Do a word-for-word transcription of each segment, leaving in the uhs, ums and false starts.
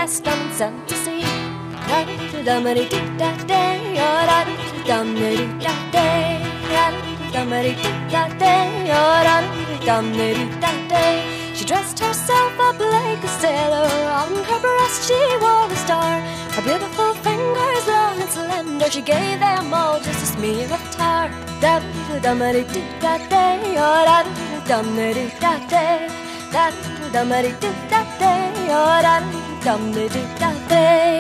rest on sent to sea. Da-da-da-dum-a-dee-doo-da-day, oh da-da-dum-a-doo-da-day, da-da-dum-a-dee-doo-da-day, oh da-da-dum-a-doo-da-day. She dressed herself up like a sailor, on her breast she wore a star. Her beautiful fingers long and slender, she gave them all just a smear of tar. Da-da-dum-a-dee-doo-da-day, oh da-da-dum-a-doo-da-day, da-da-dum-a-dee-doo-da-day, oh da-da-dum-a-doo-da-day.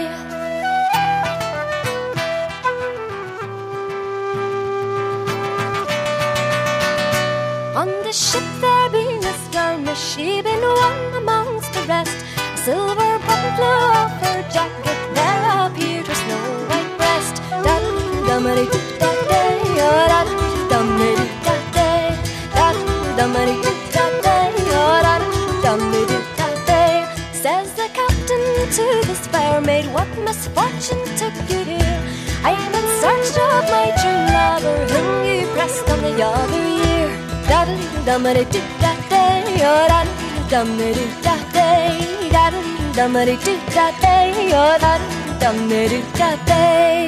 On the ship there being a skirmish, she been one amongst the rest. A silver button flew off her jacket, there appeared her snow white breast. Da-da-dum-a-dee-doo-da-day, oh da-da-dum-a-doo-da-day, da-da-dum-a-doo-da-day, oh da-da-dum-a-doo-da-day. Says the captain to this fair maid, what misfortune took you here? I am in search of my true lover, whom you pressed on the other year. Da-da-dum-a-doo-da-day, oh da-da-dum-a-doo-da-day, da-da-dum-a-doo-da-day, oh da-da-dum-a-doo-da-day.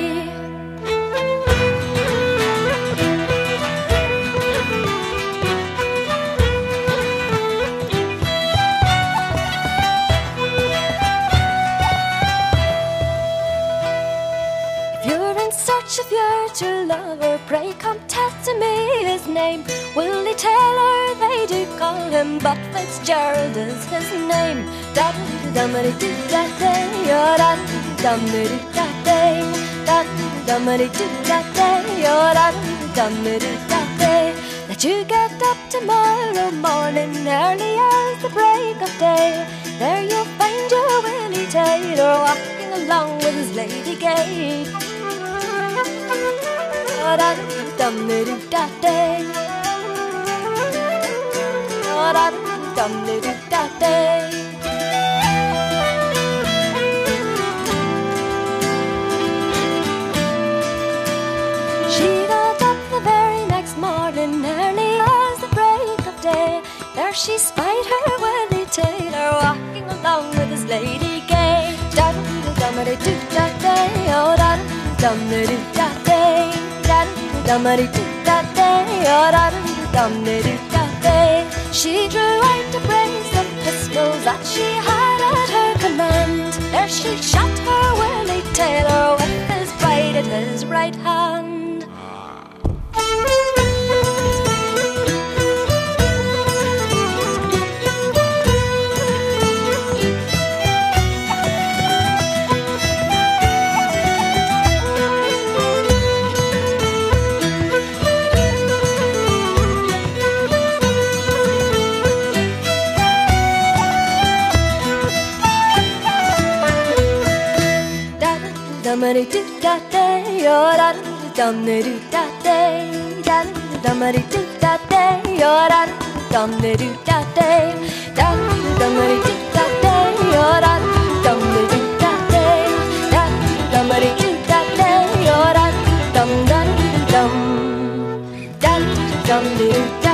If your true lover, pray come tell to me his name. Willie Taylor they do call him, but Fitzgerald is his name. Da-da-dum-a-doo-da-day, oh da-da-dum-a-doo-da-day, da-da-dum-a-doo-da-day, oh da-da-dum-a-doo-da-day. Let you get up tomorrow morning, early as the break of day. There you'll find your Willie Taylor walking along with his lady gay. Oh da-dum-a-doo-da-day, oh da-dum-a-doo-da-day. She got up the very next morning, early as the break of day. There she spied her Willie Taylor walking along with his lady gay. Da-dum-a-doo-da-day, oh da-dum-a-doo-da-day, da-dum-a-doo-da-day, oh da-dum-a-doo-da-day. She drew out a brace of pistols that she had at her command. There she shot her Willie Taylor with his bride at his right hand. Dum-a-doo-da-day, oh da-dum-a-doo-da-day, da-dum-a-doo-da-day, oh da-dum-a-doo-da-day, da-dum-a-doo-da-day, oh da-dum-a-doo-da-day, da-dum-a-doo-da-day, oh da-dum-dum-dum, da-dum-dum-dum.